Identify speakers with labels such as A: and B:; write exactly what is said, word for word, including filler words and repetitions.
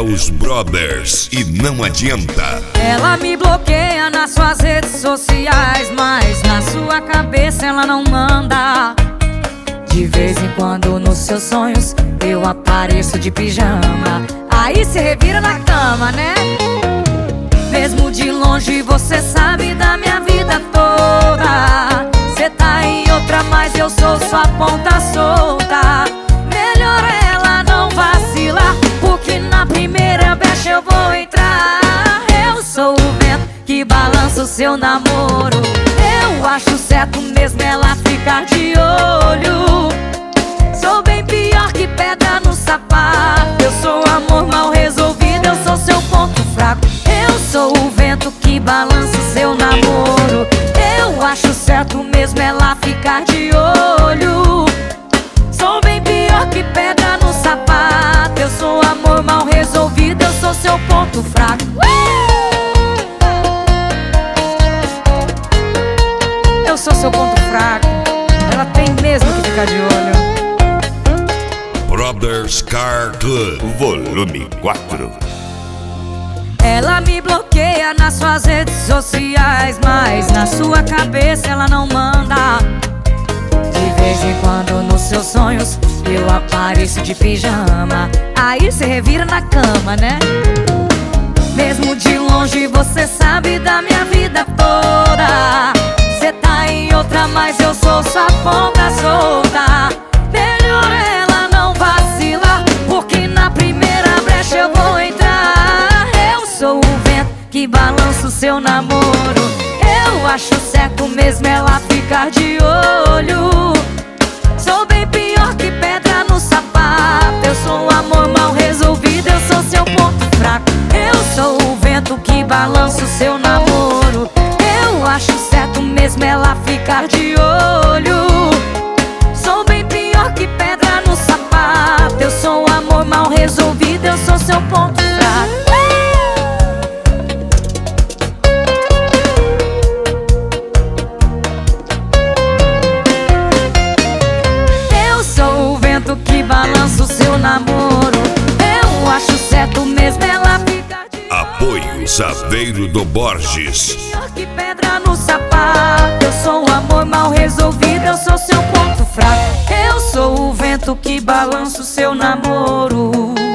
A: os brothers e não adianta.
B: Ela me bloqueia nas suas redes sociais, mas na sua cabeça ela não manda. De vez em quando nos seus sonhos eu apareço de pijama. Aí cê revira na cama, né? Mesmo de longe você sabe da minha vida toda. Cê tá em outra, mas eu sou sua ponta solta. Melhor ela não vacilar, porque na primeira brecha eu vou entrar. Eu sou o vento que balança o seu namoro. Eu acho certo mesmo ela ficar de olho. Sou bem pior que pedra no sapato. Eu sou amor mal resolvido, eu sou seu ponto fraco. Eu sou o vento que balança o seu namoro. Eu acho certo mesmo ela ficar de olho. Sou bem pior que pedra no sapato. Eu sou amor mal resolvido, eu sou seu ponto fraco. Eu sou seu ponto fraco. Ela tem mesmo que ficar de olho.
A: Brothers Car Club
C: Volume quatro.
B: Ela me bloqueia nas suas redes sociais, mas na sua cabeça ela não manda. De vez em quando nos seus sonhos eu apareço de pijama. Aí cê revira na cama, né? Mesmo de longe você sabe da minha vida toda. Cê tá em outra, mas eu sou sua ponta solta. Melhor ela não vacilar, porque na primeira brecha eu vou entrar. Eu sou o vento que balança o seu namoro. Eu acho certo mesmo ela ficar de olho. Sou bem pior que pedra no sapato. Eu sou um amor mal resolvido, eu sou seu ponto fraco. Eu sou o vento que balança o seu namoro. Eu acho certo mesmo ela ficar de olho. Sou bem pior que pedra no sapato. Eu sou um amor mal resolvido, eu sou seu ponto fraco. Eu sou o vento que balança o seu namoro. Eu acho certo mesmo ela ficar de olho.
A: Apoio Saveiro do Borges.
B: Pior que pedra no sapato. Eu sou um amor mal resolvido, eu sou seu ponto fraco. Eu sou o vento que balança o seu namoro.